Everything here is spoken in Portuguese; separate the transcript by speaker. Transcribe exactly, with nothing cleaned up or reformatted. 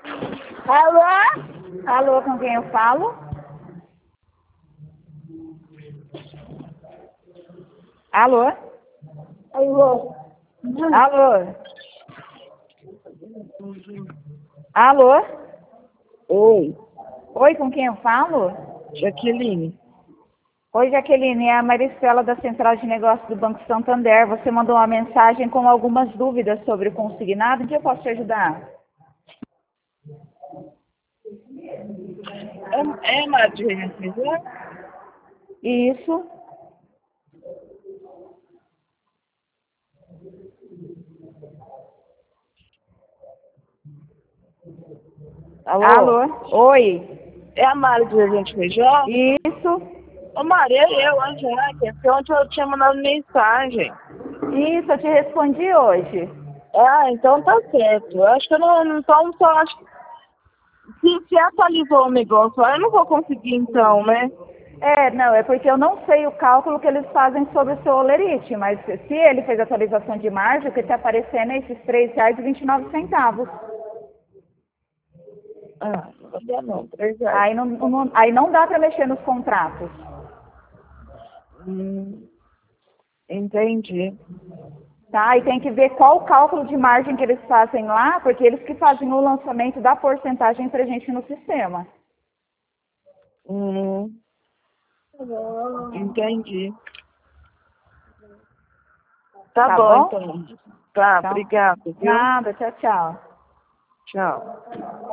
Speaker 1: Alô?
Speaker 2: Alô, com quem eu falo? Alô?
Speaker 1: Alô?
Speaker 2: Alô? Alô?
Speaker 1: Oi,
Speaker 2: Oi, com quem eu falo?
Speaker 1: Jaqueline.
Speaker 2: Oi, Jaqueline, é a Maricela da Central de Negócios do Banco Santander. Você mandou uma mensagem com algumas dúvidas sobre o consignado. Em que eu posso te ajudar?
Speaker 1: É, é Maria Feijão?
Speaker 2: Isso.
Speaker 1: Alô?
Speaker 2: Alô? Oi.
Speaker 1: É a Mari do Gente Feijão?
Speaker 2: Isso.
Speaker 1: Ô Maria, é eu, Angélica, que ontem eu tinha mandado mensagem.
Speaker 2: Isso, eu te respondi hoje.
Speaker 1: Ah, então tá certo. Eu acho que eu não, então só acho que se, se atualizou o negócio, aí eu não vou conseguir então, né?
Speaker 2: É, não, é porque eu não sei o cálculo que eles fazem sobre o seu olerite, mas se ele fez atualização de margem, o que está aparecendo é esses três reais e vinte e nove centavos.
Speaker 1: Ah, não vai dar não, três reais.
Speaker 2: Aí não, não- aí não dá para mexer nos contratos.
Speaker 1: Hum, entendi.
Speaker 2: Tá? E tem que ver qual o cálculo de margem que eles fazem lá, porque eles que fazem o lançamento da porcentagem para gente no sistema.
Speaker 1: Hum, entendi. Tá,
Speaker 2: Tá
Speaker 1: bom,
Speaker 2: bom?
Speaker 1: então. Tá,
Speaker 2: Então,
Speaker 1: obrigado, viu?
Speaker 2: nada, tchau, tchau.
Speaker 1: Tchau.